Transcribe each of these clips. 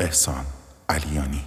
احسان علیانی.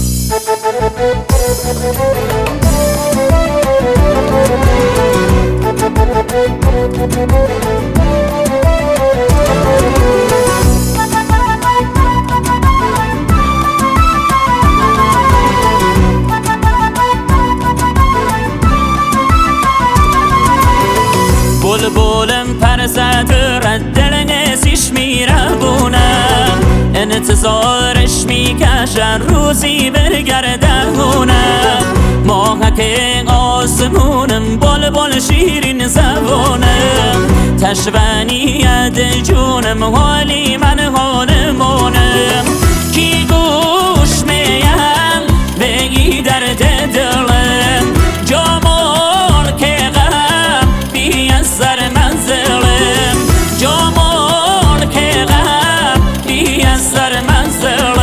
بلبلم پر زد رد دل نسیش میربونم، انتظارش میکشن روزی برگردونم. ماهک آسمونم بلبل شیرین زبونم، تشونیت جونم حالی من حالمونم. کی گوش میم بگی درد دلم، جامال که غم بی از سر منزلم، جامال که غم بی از سر منزلم.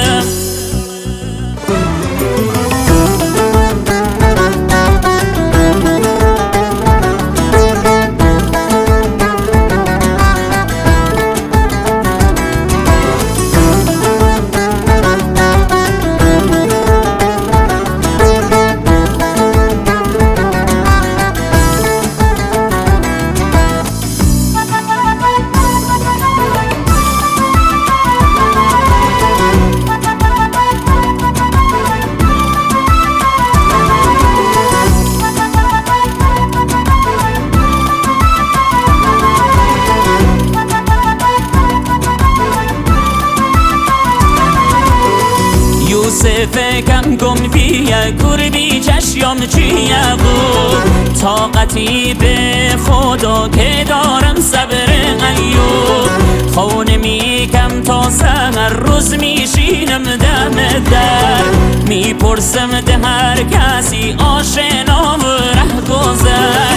فکم گم بیا گربی چشم چیه بود، طاقتی به خدا که دارم صبر ایوب. خونه میکم تا سحر روز میشینم دم در، میپرسم ده هر کسی آشنا و ره گذر.